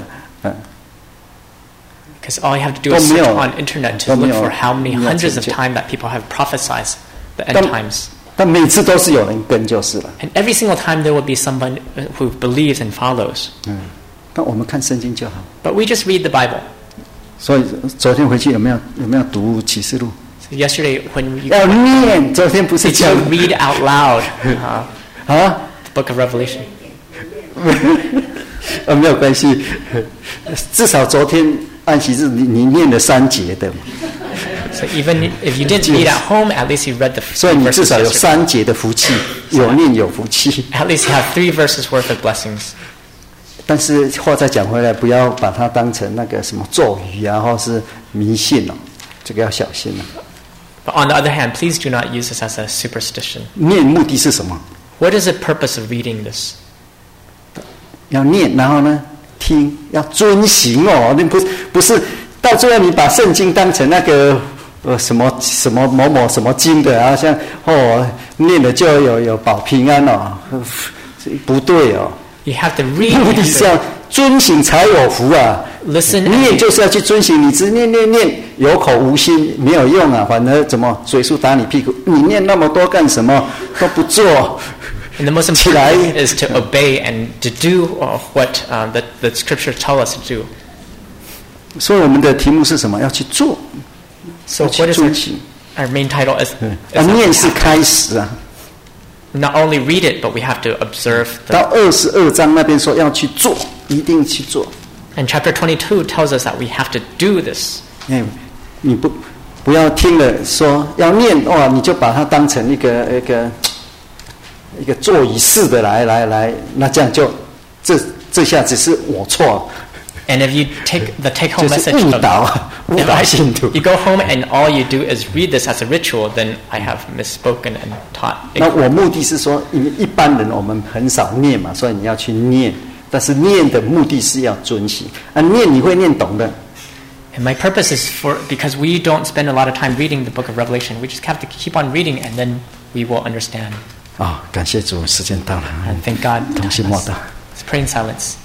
because all you have to do is 都没 search 有 on internet 都 to 没 look 有 for how many 没有 hundreds of 成就。 times that people have prophesied the end 但 times. 但每次都是有人跟就是了。 And every single time there will be someone who believes and follows. 那我们看圣经就好。 But we just read the Bible. 所以昨天回去有没有读启示录？ So yesterday when you 要念，昨天不是 did 讲 you read out loud 啊？ the book of Revelation? 没有关系，至少昨天安息日你念了3节的， So even if you didn't read at home, at least you read the 所以 3 你至 verses 少有 yesterday. 3节的福气，有念有福气。 At least you have 3 verses worth of blessings. 但是话再讲回来，不要把它当成那个什么咒语啊，或是迷信哦，这个要小心了。 But on the other hand, please do not use this as a superstition. 念目的是什么？ What is the purpose of reading this? 要念，然后呢，听，要遵行哦。那不是到最后你把圣经当成那个什么什么某某什么经的，好像念了就有保平安哦，不对哦。 You have to read. 目的是要遵行才有福啊。 Listen. 念就是要去遵行，你只念，有口无心没有用啊，反而怎么水树打你屁股？你念那么多干什么？都不做。 And the most important is to obey and to do what the scriptures tell us to do. 所以我们的题目是什么？要去做， So 要去 what is 遵行。 our main title is 念是开始啊。 not only read it, but we have to observe. 到22章那边说要去做，一定去做。 And chapter 22 tells us that we have to do this. 你不要听了说要念哇，你就把它当成一个做仪式的来，那这样就这下只是我错了。 And if you take the take-home 就是 message 误 of 导信徒。 you go home and all you do is read this as a ritual, then I have misspoken and taught. 那我目的是说，因为一般人我们很少念嘛，所以你要去念。但是念的目的是要遵行啊，念你会念懂的。 And my purpose is because we don't spend a lot of time reading the book of Revelation. We just have to keep on reading, and then we will understand. 感谢主，时间到了， And thank God. 同心默祷。 Let's pray in silence.